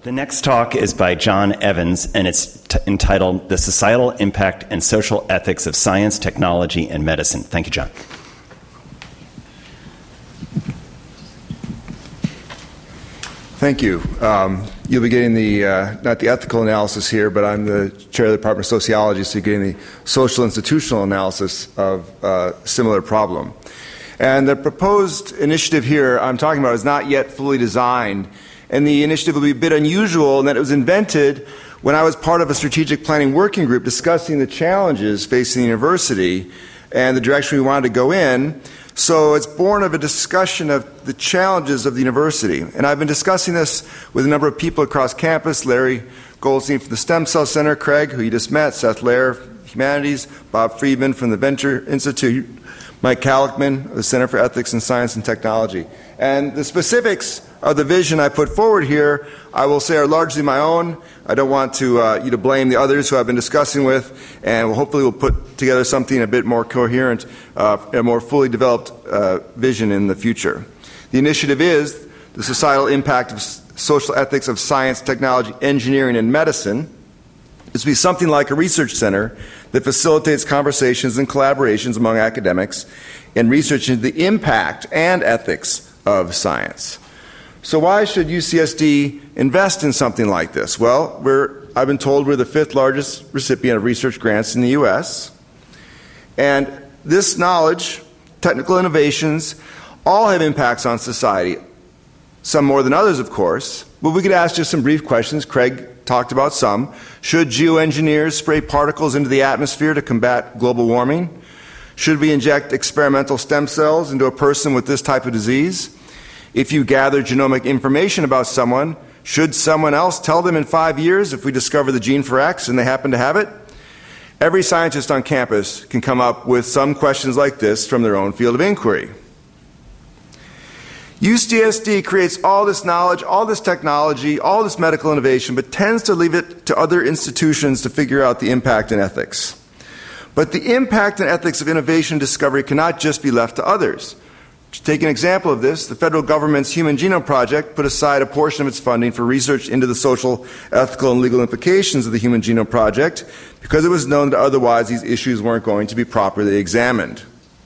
The next talk is by John Evans, and it's entitled The Societal Impact and Social Ethics of Science, Technology, and Medicine. Thank you, John. Thank you. You'll be getting not the ethical analysis here, but I'm the chair of the Department of Sociology, so you're getting the social institutional analysis of a similar problem. And the proposed initiative here I'm talking about is not yet fully designed, and the initiative will be a bit unusual in that it was invented when I was part of a strategic planning working group discussing the challenges facing the university and the direction we wanted to go in. So it's born of a discussion of the challenges of the university. And I've been discussing this with a number of people across campus: Larry Goldstein from the Stem Cell Center, Craig, who you just met, Seth Lair, Humanities, Bob Friedman from the Venture Institute, Mike Kallichman of the Center for Ethics in Science and Technology. And the specifics of the vision I put forward here, I will say, are largely my own. I don't want to you to blame the others who I've been discussing with, and hopefully we'll put together something a bit more coherent, a more fully developed vision in the future. The initiative is the societal impact of social ethics of science, technology, engineering, and medicine. This will be something like a research center that facilitates conversations and collaborations among academics in research into the impact and ethics of science. So why should UCSD invest in something like this? Well, I've been told we're the fifth largest recipient of research grants in the U.S. And this knowledge, technical innovations, all have impacts on society. Some more than others, of course. But we could ask just some brief questions. Craig talked about some. Should geoengineers spray particles into the atmosphere to combat global warming? Should we inject experimental stem cells into a person with this type of disease? If you gather genomic information about someone, should someone else tell them in 5 years if we discover the gene for X and they happen to have it? Every scientist on campus can come up with some questions like this from their own field of inquiry. UCSD creates all this knowledge, all this technology, all this medical innovation, but tends to leave it to other institutions to figure out the impact and ethics. But the impact and ethics of innovation and discovery cannot just be left to others. To take an example of this, the federal government's Human Genome Project put aside a portion of its funding for research into the social, ethical, and legal implications of the Human Genome Project because it was known that otherwise these issues weren't going to be properly examined.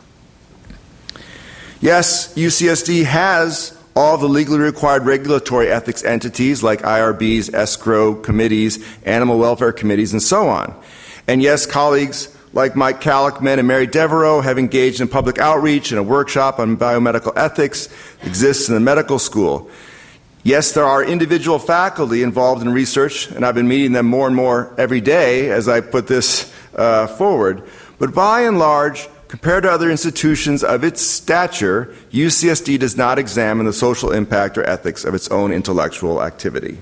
Yes, UCSD has all the legally required regulatory ethics entities like IRBs, escrow committees, animal welfare committees, and so on. And yes, colleagues like Mike Kallichman and Mary Devereaux have engaged in public outreach and a workshop on biomedical ethics exists in the medical school. Yes, there are individual faculty involved in research, and I've been meeting them more and more every day as I put this forward. But by and large, compared to other institutions of its stature, UCSD does not examine the social impact or ethics of its own intellectual activity.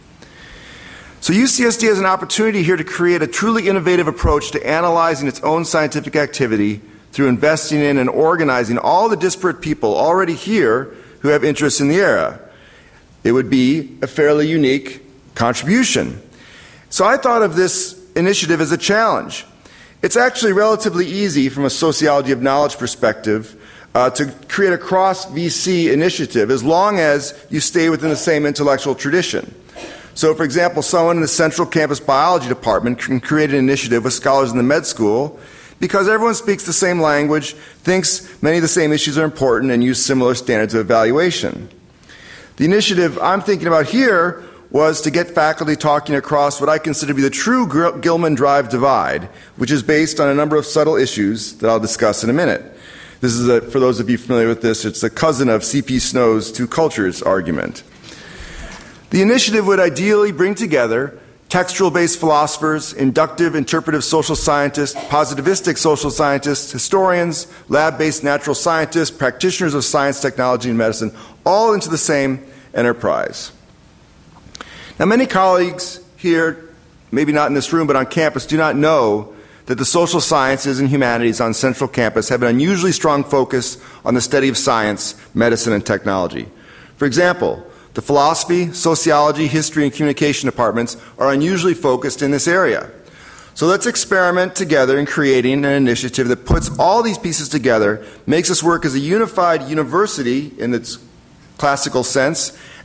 So UCSD has an opportunity here to create a truly innovative approach to analyzing its own scientific activity through investing in and organizing all the disparate people already here who have interests in the area. It would be a fairly unique contribution. So I thought of this initiative as a challenge. It's actually relatively easy from a sociology of knowledge perspective to create a cross-VC initiative as long as you stay within the same intellectual tradition. So, for example, someone in the Central Campus Biology Department can create an initiative with scholars in the med school because everyone speaks the same language, thinks many of the same issues are important, and use similar standards of evaluation. The initiative I'm thinking about here was to get faculty talking across what I consider to be the true Gilman Drive divide, which is based on a number of subtle issues that I'll discuss in a minute. This is, for those of you familiar with this, it's a cousin of C.P. Snow's two cultures argument. The initiative would ideally bring together textual-based philosophers, inductive, interpretive social scientists, positivistic social scientists, historians, lab-based natural scientists, practitioners of science, technology, and medicine, all into the same enterprise. Now, many colleagues here, maybe not in this room, but on campus, do not know that the social sciences and humanities on Central Campus have an unusually strong focus on the study of science, medicine, and technology. For example, the philosophy, sociology, history, and communication departments are unusually focused in this area. So let's experiment together in creating an initiative that puts all these pieces together, makes us work as a unified university in its classical sense,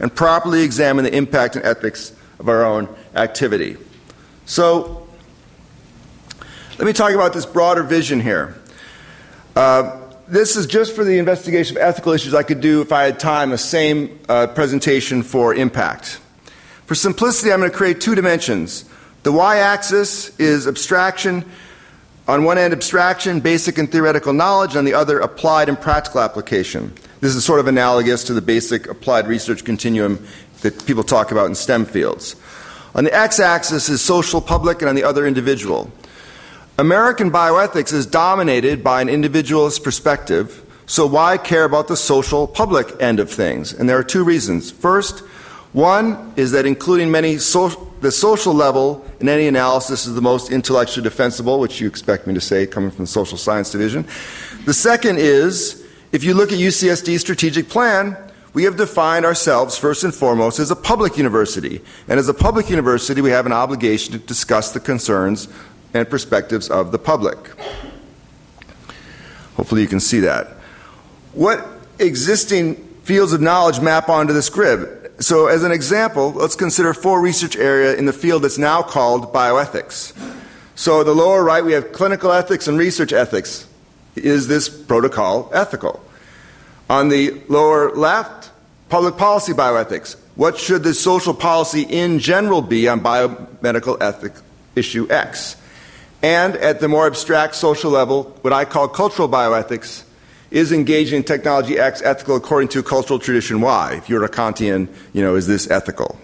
and properly examine the impact and ethics of our own activity. So, let me talk about this broader vision here. This is just for the investigation of ethical issues. I could do, if I had time, the same presentation for impact. For simplicity, I'm going to create two dimensions. The y-axis is abstraction. On one end, abstraction, basic and theoretical knowledge, and on the other, applied and practical application. This is sort of analogous to the basic applied research continuum that people talk about in STEM fields. On the x-axis is social, public, and on the other, individual. American bioethics is dominated by an individualist perspective, so why care about the social, public end of things? And there are two reasons. First, one is that including the social level in any analysis is the most intellectually defensible, which you expect me to say coming from the social science division. The second is, if you look at UCSD's strategic plan, we have defined ourselves first and foremost as a public university. And as a public university, we have an obligation to discuss the concerns and perspectives of the public. Hopefully you can see that. What existing fields of knowledge map onto this grid? So as an example, let's consider 4 research areas in the field that's now called bioethics. So the lower right, we have clinical ethics and research ethics. Is this protocol ethical? On the lower left, public policy bioethics. What should the social policy in general be on biomedical ethic issue X? And at the more abstract social level, what I call cultural bioethics, is engaging in technology X ethical according to cultural tradition Y? If you're a Kantian, is this ethical?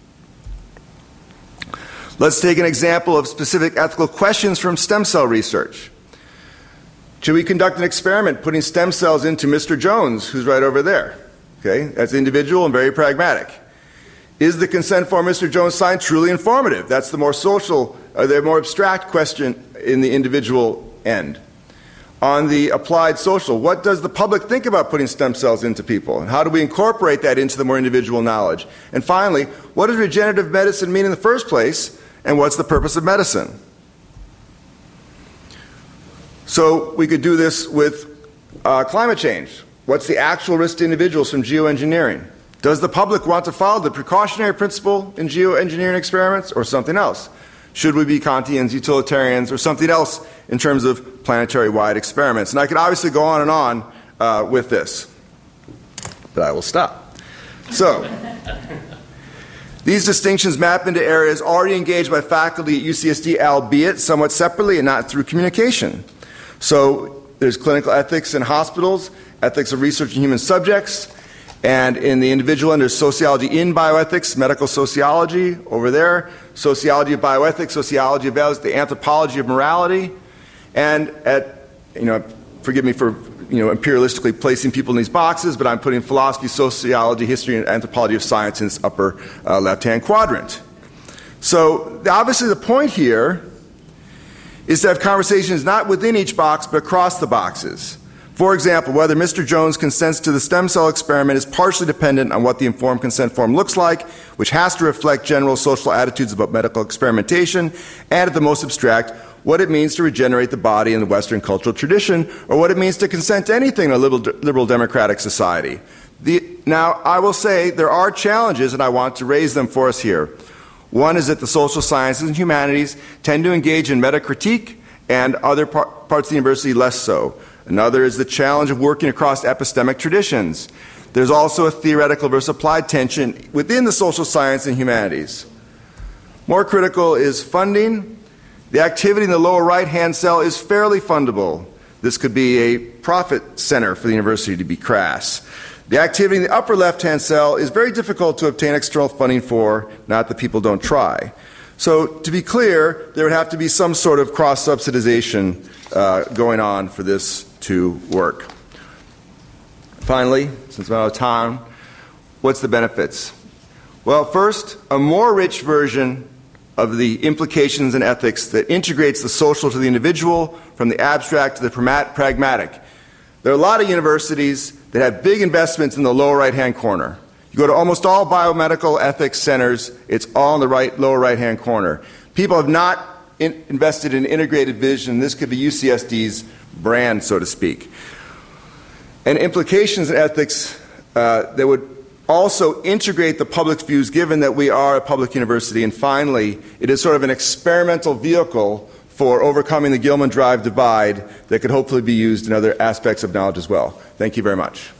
Let's take an example of specific ethical questions from stem cell research. Should we conduct an experiment putting stem cells into Mr. Jones, who's right over there? Okay, that's individual and very pragmatic. Is the consent form Mr. Jones signed truly informative? That's the more social, the more abstract question in the individual end. On the applied social, what does the public think about putting stem cells into people? And how do we incorporate that into the more individual knowledge? And finally, what does regenerative medicine mean in the first place? And what's the purpose of medicine? So we could do this with climate change. What's the actual risk to individuals from geoengineering? Does the public want to follow the precautionary principle in geoengineering experiments or something else? Should we be Kantians, utilitarians, or something else in terms of planetary-wide experiments? And I could obviously go on and on with this, but I will stop. So, these distinctions map into areas already engaged by faculty at UCSD, albeit somewhat separately and not through communication. So, there's clinical ethics in hospitals, ethics of research in human subjects, and in the individual end, there's sociology in bioethics, medical sociology over there, sociology of bioethics, sociology of values, the anthropology of morality, and forgive me for imperialistically placing people in these boxes, but I'm putting philosophy, sociology, history, and anthropology of science in this upper left-hand quadrant. So obviously the point here is to have conversations not within each box, but across the boxes. For example, whether Mr. Jones consents to the stem cell experiment is partially dependent on what the informed consent form looks like, which has to reflect general social attitudes about medical experimentation, and at the most abstract, what it means to regenerate the body in the Western cultural tradition, or what it means to consent to anything in a liberal democratic society. Now, I will say there are challenges, and I want to raise them for us here. One is that the social sciences and humanities tend to engage in metacritique, and other parts of the university less so. Another is the challenge of working across epistemic traditions. There's also a theoretical versus applied tension within the social science and humanities. More critical is funding. The activity in the lower right-hand cell is fairly fundable. This could be a profit center for the university, to be crass. The activity in the upper left-hand cell is very difficult to obtain external funding for, not that people don't try. So to be clear, there would have to be some sort of cross-subsidization going on for this to work. Finally, since I'm out of time, what's the benefits? Well, first, a more rich version of the implications and ethics that integrates the social to the individual from the abstract to the pragmatic. There are a lot of universities that have big investments in the lower right-hand corner. You go to almost all biomedical ethics centers, it's all in the lower right-hand corner. People have not invested in integrated vision. This could be UCSD's brand, so to speak. And implications in ethics that would Also, integrate the public views given that we are a public university. And finally, it is sort of an experimental vehicle for overcoming the Gilman Drive divide that could hopefully be used in other aspects of knowledge as well. Thank you very much.